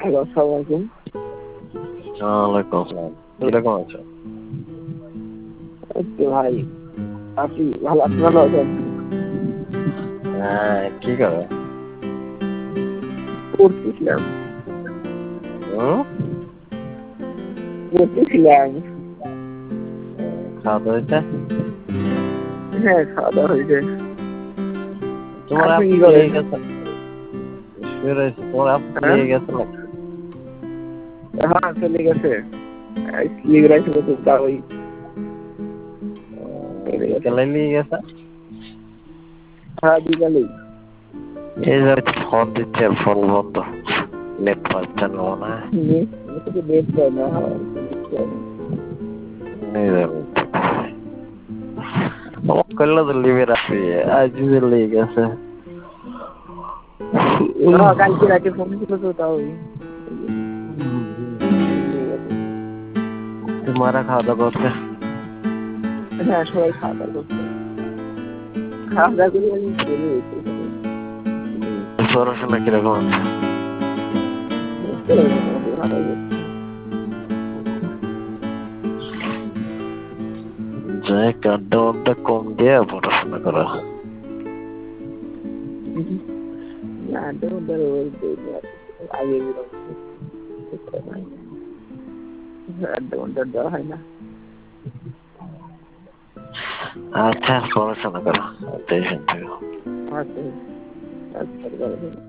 Hello, আসসালামু আলাইকুম। ওয়ালাইকুম আসসালাম। কিরকম আছো? এই তো ভাই, আপনি ভালো আছেন? হ্যাঁ, কি করো? পড়তেছিলাম। হুম? পড়তেছিলাম। খাওয়া দাওয়া হয়েছে? হ্যাঁ, খাওয়া দাওয়া হয়েছে। তোমার আপনি আপ কি লিয়ে করেন? গেছে। শুয়ে রয়েছে, তোমার আপ হ্যাঁ, লিয়ে গেছে নাকি? হ্যাঁ, চলে গেছে। স্লিপ রাখছিল তো তা ওই চলে গেছে। বিকালে লিয়ে গেছে। হ্যাঁ, বিকালেই। এই যে ফোন দিচ্ছে আর ফোন বন্ধ। নেট পাচ্ছে না মনে হয়। নেট পায় না। হ্যাঁ, বুঝতে পারি। এই যে আমার করলে তো লিভে রাখি, আজ যে লিয়ে গেছে। হ্যাঁ, কালকে রাতে ফোন ছিল তো তাও নিয়ে গেছে। তোমারা খাওয়া দাওয়া করছে? হ্যাঁ, সবাই খাওয়া দাওয়া করছে। খাওয়া দাওয়া করে আমি চলে গেছি। পড়াশোনা কিরকম আছে? মোটামুটি ভালোই হচ্ছে। যাই আড্ডা আড্ডা কম দিয়ে পড়াশোনা করো। না, ওই আগে আধা ঘন্টা দেওয়া হয় না। আচ্ছা, পড়াশোনা করো, টেনশন থেকে। আচ্ছা, আচ্ছা।